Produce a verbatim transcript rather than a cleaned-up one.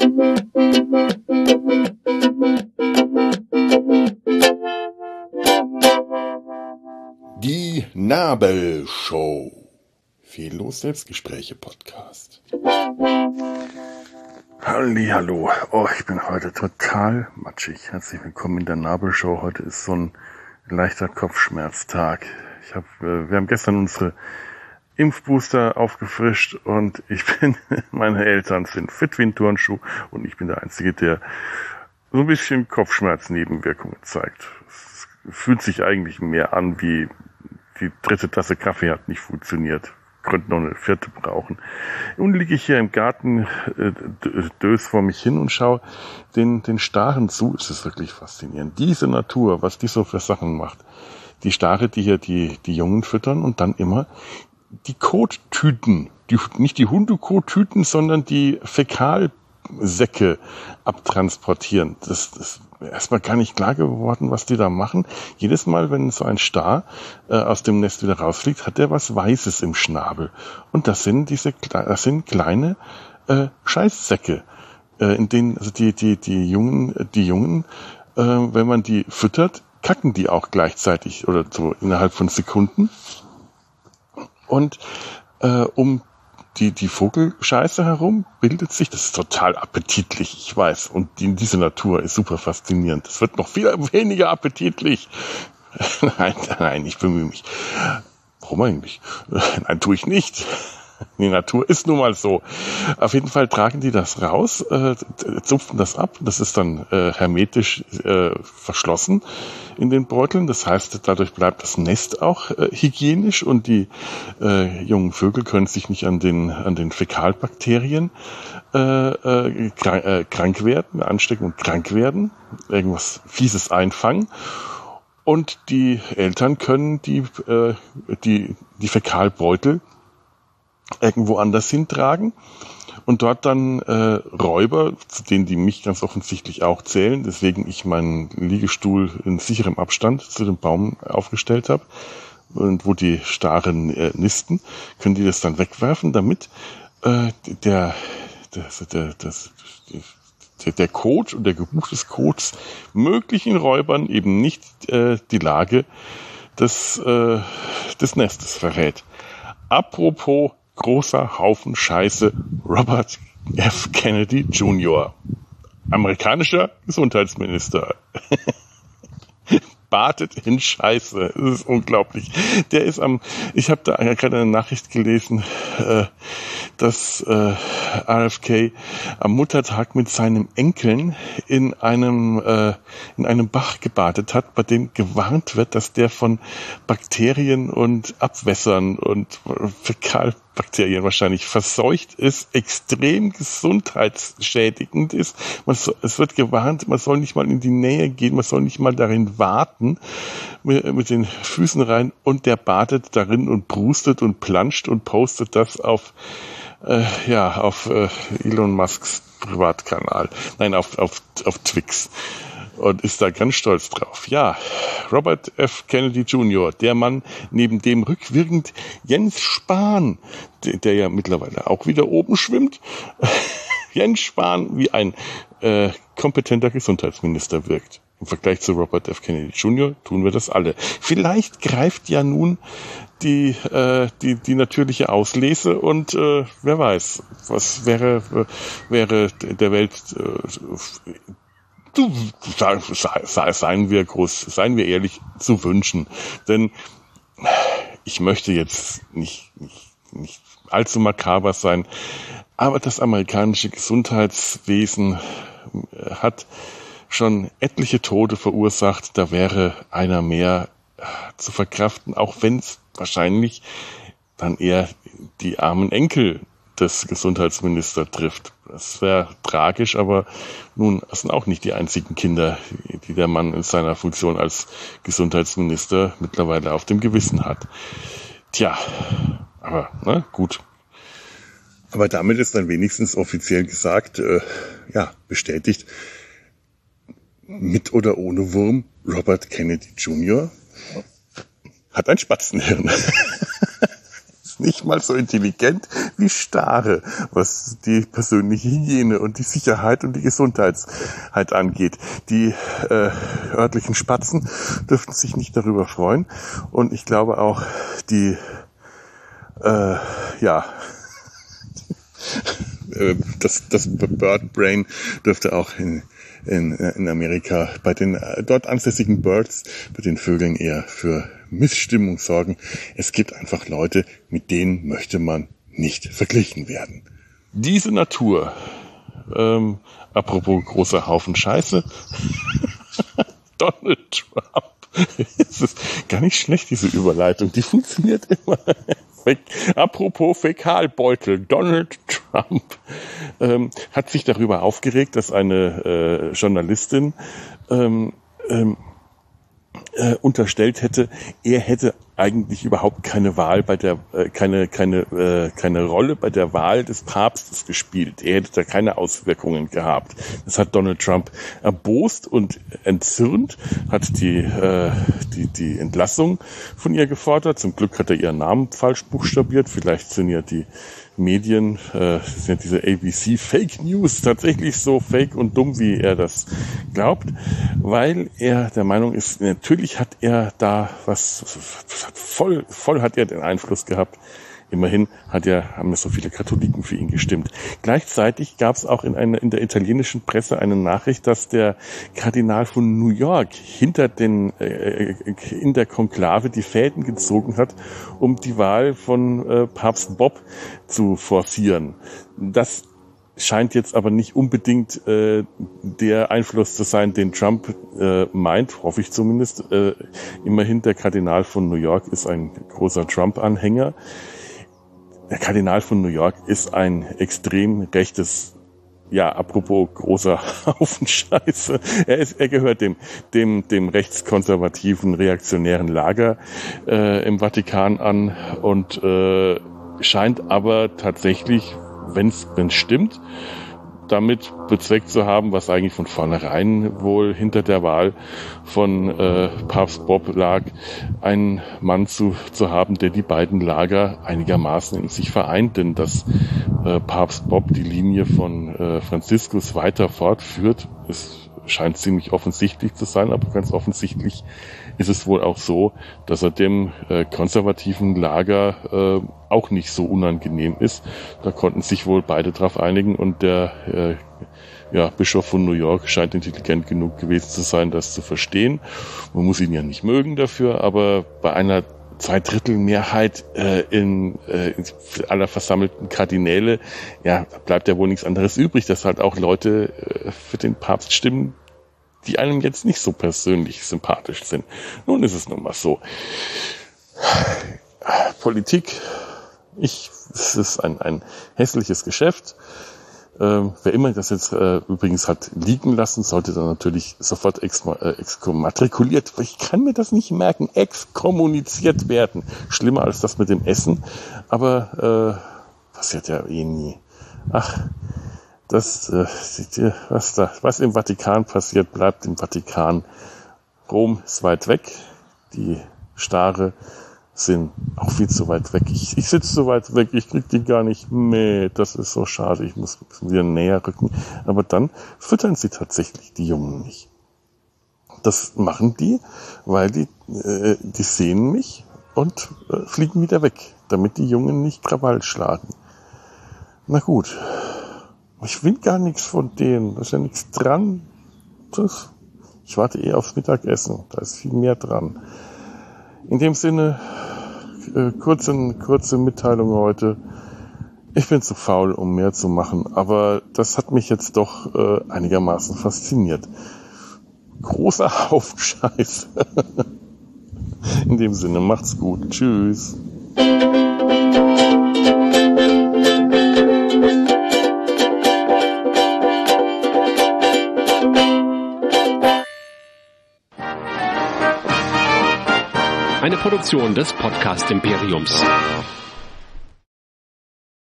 Die Nabelshow. Fehllos Selbstgespräche-Podcast. Hallihallo. Oh, ich bin heute total matschig. Herzlich willkommen in der Nabelshow. Heute ist so ein leichter Kopfschmerztag. Ich hab, äh, wir haben gestern unsere Impfbooster aufgefrischt und ich bin, meine Eltern sind fit wie ein Turnschuh und ich bin der Einzige, der so ein bisschen Kopfschmerznebenwirkungen zeigt. Es fühlt sich eigentlich mehr an wie die dritte Tasse Kaffee hat nicht funktioniert. Könnte noch eine vierte brauchen. Nun liege ich hier im Garten, äh, dös vor mich hin und schaue den, den Staren zu. Es ist wirklich faszinierend. Diese Natur, was die so für Sachen macht. Die Stare, die hier die, die Jungen füttern und dann immer die Kottüten, die, nicht die Hundekottüten, sondern die Fäkalsäcke abtransportieren. Das, das ist erstmal gar nicht klar geworden, was die da machen. Jedes Mal, wenn so ein Star äh, aus dem Nest wieder rausfliegt, hat er was Weißes im Schnabel. Und das sind diese, das sind kleine äh, Scheißsäcke, äh, in denen also die die die Jungen, die Jungen, äh, wenn man die füttert, kacken die auch gleichzeitig oder so innerhalb von Sekunden. Und äh, um die die Vogelscheiße herum bildet sich, das ist total appetitlich, ich weiß. Und die, diese Natur ist super faszinierend. Das wird noch viel weniger appetitlich. Nein, nein, ich bemühe mich. Warum eigentlich? Nein, tue ich nicht. Die Natur ist nun mal so. Auf jeden Fall tragen die das raus, äh, zupfen das ab. Das ist dann äh, hermetisch äh, verschlossen in den Beuteln. Das heißt, dadurch bleibt das Nest auch äh, hygienisch und die äh, jungen Vögel können sich nicht an den an den Fäkalbakterien äh, äh, krank, äh, krank werden, anstecken und krank werden, irgendwas Fieses einfangen. Und die Eltern können die äh, die die Fäkalbeutel irgendwo anders hintragen und dort dann äh, Räuber, zu denen die mich ganz offensichtlich auch zählen, deswegen ich meinen Liegestuhl in sicherem Abstand zu dem Baum aufgestellt habe und wo die Staren äh, nisten, können die das dann wegwerfen, damit äh, der, der, der, das, der, der Kot und der Geruch des Kots möglichen Räubern eben nicht äh, die Lage des, äh, des Nestes verrät. Apropos großer Haufen Scheiße, Robert F. Kennedy Junior, amerikanischer Gesundheitsminister, badet in Scheiße. Das ist unglaublich. Der ist am, ich habe da gerade eine Nachricht gelesen, äh, dass äh, R F K am Muttertag mit seinen Enkeln in einem äh, in einem Bach gebadet hat, bei dem gewarnt wird, dass der von Bakterien und Abwässern und Fäkalbakterien wahrscheinlich verseucht ist, extrem gesundheitsschädigend ist. Man so, es wird gewarnt, man soll nicht mal in die Nähe gehen, man soll nicht mal darin warten, mit, mit den Füßen rein, und der badet darin und brustet und planscht und postet das auf äh, ja auf äh, Elon Musks Privatkanal, nein auf auf auf Twix. Und ist da ganz stolz drauf. Ja, Robert F. Kennedy Junior, der Mann, neben dem rückwirkend Jens Spahn, der, der ja mittlerweile auch wieder oben schwimmt, Jens Spahn wie ein äh, kompetenter Gesundheitsminister wirkt. Im Vergleich zu Robert F. Kennedy Junior tun wir das alle. Vielleicht greift ja nun die äh, die die natürliche Auslese und äh, wer weiß, was wäre wäre der Welt äh, Du, seien wir groß, seien wir ehrlich, zu wünschen. Denn ich möchte jetzt nicht, nicht, nicht allzu makaber sein, aber das amerikanische Gesundheitswesen hat schon etliche Tote verursacht. Da wäre einer mehr zu verkraften, auch wenn es wahrscheinlich dann eher die armen Enkel des Gesundheitsministers trifft. Das wäre tragisch, aber nun, das sind auch nicht die einzigen Kinder, die der Mann in seiner Funktion als Gesundheitsminister mittlerweile auf dem Gewissen hat. Tja, aber na gut. Aber damit ist dann wenigstens offiziell gesagt, äh, ja, bestätigt, mit oder ohne Wurm, Robert Kennedy Junior hat ein Spatzenhirn. Ist nicht mal mal so intelligent wie Stare, was die persönliche Hygiene und die Sicherheit und die Gesundheit angeht. Die äh, örtlichen Spatzen dürften sich nicht darüber freuen. Und ich glaube auch, die, äh, ja, das, das Bird Brain dürfte auch in, in, in Amerika bei den dort ansässigen Birds, bei den Vögeln eher für Missstimmung sorgen. Es gibt einfach Leute, mit denen möchte man nicht verglichen werden. Diese Natur, ähm, apropos großer Haufen Scheiße, Donald Trump, es ist gar nicht schlecht, diese Überleitung, die funktioniert immer. Apropos Fäkalbeutel, Donald Trump ähm, hat sich darüber aufgeregt, dass eine äh, Journalistin ähm, ähm, äh, unterstellt hätte, er hätte eigentlich überhaupt keine Wahl bei der äh, keine keine äh, keine Rolle bei der Wahl des Papstes gespielt. Er hätte da keine Auswirkungen gehabt. Das hat Donald Trump erbost und entzürnt, hat die äh, die die Entlassung von ihr gefordert. Zum Glück hat er ihren Namen falsch buchstabiert. Vielleicht sind ja die Medien, äh, sind ja diese A B C Fake News tatsächlich so fake und dumm, wie er das glaubt, weil er der Meinung ist, natürlich hat er da was, voll, voll hat er den Einfluss gehabt. Immerhin hat er, haben es so viele Katholiken für ihn gestimmt. Gleichzeitig gab es auch in, einer, in der italienischen Presse eine Nachricht, dass der Kardinal von New York hinter den, äh, in der Konklave die Fäden gezogen hat, um die Wahl von äh, Papst Bob zu forcieren. Das scheint jetzt aber nicht unbedingt äh, der Einfluss zu sein, den Trump äh, meint, hoffe ich zumindest. Äh, immerhin der Kardinal von New York ist ein großer Trump-Anhänger. Der Kardinal von New York ist ein extrem rechtes, ja, apropos großer Haufen Scheiße. Er ist, er gehört dem, dem, dem rechtskonservativen, reaktionären Lager äh, im Vatikan an und äh, scheint aber tatsächlich, wenn es stimmt, damit bezweckt zu haben, was eigentlich von vornherein wohl hinter der Wahl von äh, Papst Bob lag, einen Mann zu, zu haben, der die beiden Lager einigermaßen in sich vereint, denn dass äh, Papst Bob die Linie von äh, Franziskus weiter fortführt, ist scheint ziemlich offensichtlich zu sein, aber ganz offensichtlich ist es wohl auch so, dass er dem äh, konservativen Lager äh, auch nicht so unangenehm ist. Da konnten sich wohl beide drauf einigen und der äh, ja, Bischof von New York scheint intelligent genug gewesen zu sein, das zu verstehen. Man muss ihn ja nicht mögen dafür, aber bei einer Zweidrittelmehrheit äh, in, äh, in aller versammelten Kardinäle, ja, bleibt ja wohl nichts anderes übrig, dass halt auch Leute äh, für den Papst stimmen, die einem jetzt nicht so persönlich sympathisch sind. Nun ist es nun mal so. Politik, ich, es ist ein, ein hässliches Geschäft. Ähm, wer immer das jetzt äh, übrigens hat liegen lassen, sollte dann natürlich sofort exma- äh, exkommatrikuliert, ich kann mir das nicht merken, exkommuniziert werden. Schlimmer als das mit dem Essen, aber äh, passiert ja eh nie. Ach, das, äh, was da, was im Vatikan passiert, bleibt im Vatikan. Rom ist weit weg, die Stare sind auch viel zu weit weg. Ich, ich sitze so weit weg, ich krieg die gar nicht mit. Das ist so schade, ich muss wieder näher rücken. Aber dann füttern sie tatsächlich die Jungen nicht. Das machen die, weil die, äh, die sehen mich und äh, fliegen wieder weg, damit die Jungen nicht Krawall schlagen. Na gut, ich will gar nichts von denen, da ist ja nichts dran. Das, ich warte eh aufs Mittagessen, da ist viel mehr dran. In dem Sinne, äh, kurze, kurze Mitteilung heute. Ich bin zu faul, um mehr zu machen, aber das hat mich jetzt doch äh, einigermaßen fasziniert. Großer Haufen Scheiße. In dem Sinne, macht's gut. Tschüss. Eine Produktion des Podcast Imperiums.